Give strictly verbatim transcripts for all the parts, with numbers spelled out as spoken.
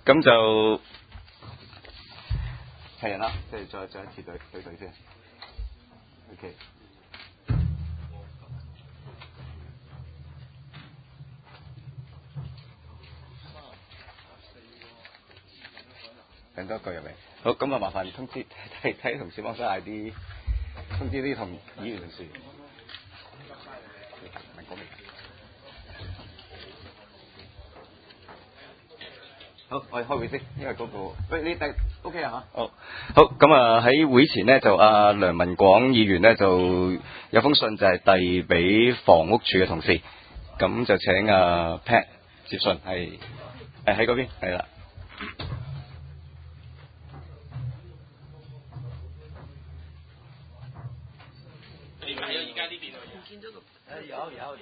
咁就係人啦，即係再再一次對對對先。OK。等多一個入嚟。好，咁啊麻煩通知睇睇同事幫手嗌啲通知啲同議員同事。好，我哋開會先，因為嗰、那個喂你第 OK 啊嚇。好，好咁啊喺會前呢，就阿、啊、梁文廣議員呢，就有封信就係遞俾房屋處嘅同事，咁就請阿 Pat 接信，係誒喺嗰邊係啦。 你唔係有而家呢邊啊？唔見咗個誒有有有。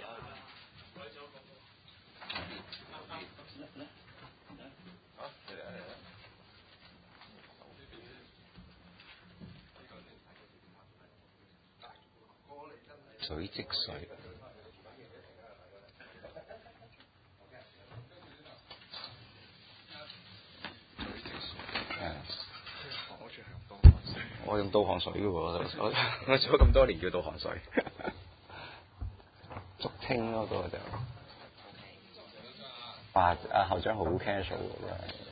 水積水。我用導航水嘅喎，我我做咗咁多年叫導航水。竹青嗰個就，哇！阿校長好 casual 喎，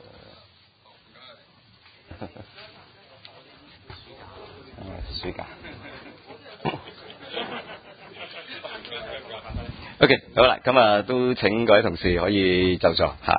真係。暑假。OK， 好啦，咁啊都請各位同事可以就座嚇。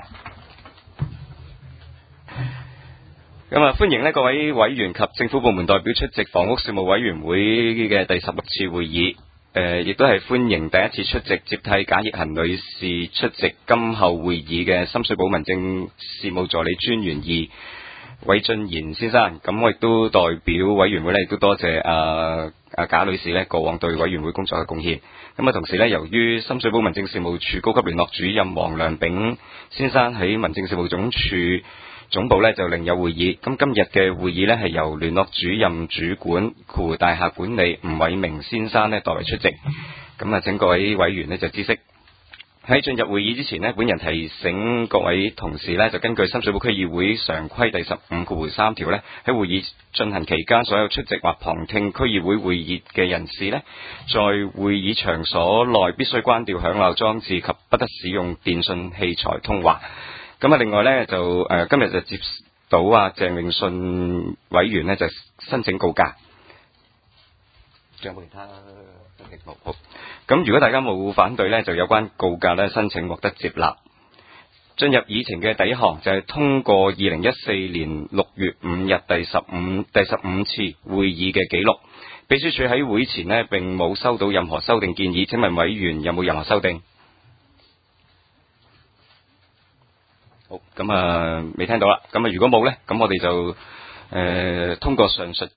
咁啊，歡迎呢各位委員及政府部門代表出席房屋事務委員會嘅第十六次會議。誒、呃，亦都係歡迎第一次出席接替賈奕恒女士出席今後會議嘅深水埗民政事務助理專員二韋俊賢先生。咁我亦都代表委員會呢，亦都多謝啊啊賈女士呢過往對委員會工作嘅貢獻。咁啊，同時呢，由於深水埗民政事務處高級聯絡主任黃良炳先生喺民政事務總處總部呢就另有會議，咁今日嘅會議呢係由聯絡主任主管括弧大廈管理吳偉明先生呢代為出席，咁啊請各位委員呢就知悉。喺進入會議之前呢，本人提醒各位同事呢，就根據深水埗區議會常規第十五括弧三條呢，喺會議進行期間，所有出席或旁聽區議會會議嘅人士呢，在會議場所內必須關掉響鬧裝置及不得使用電訊器材通話。咁啊，另外咧就誒、呃、今日就接到啊鄭永信委員咧就申請告假，仲有冇其他申請？好，咁如果大家冇反對咧，就有關告假咧申請獲得接納。進入議程嘅第一項就係通過二零一四年六月五日第十五第十五次會議嘅記錄。秘書處喺會前呢並冇收到任何修訂建議，請問委員有冇任何修訂？好，咁啊未聽到啦，咁啊如果冇咧，咁我哋就誒、呃、通過上述。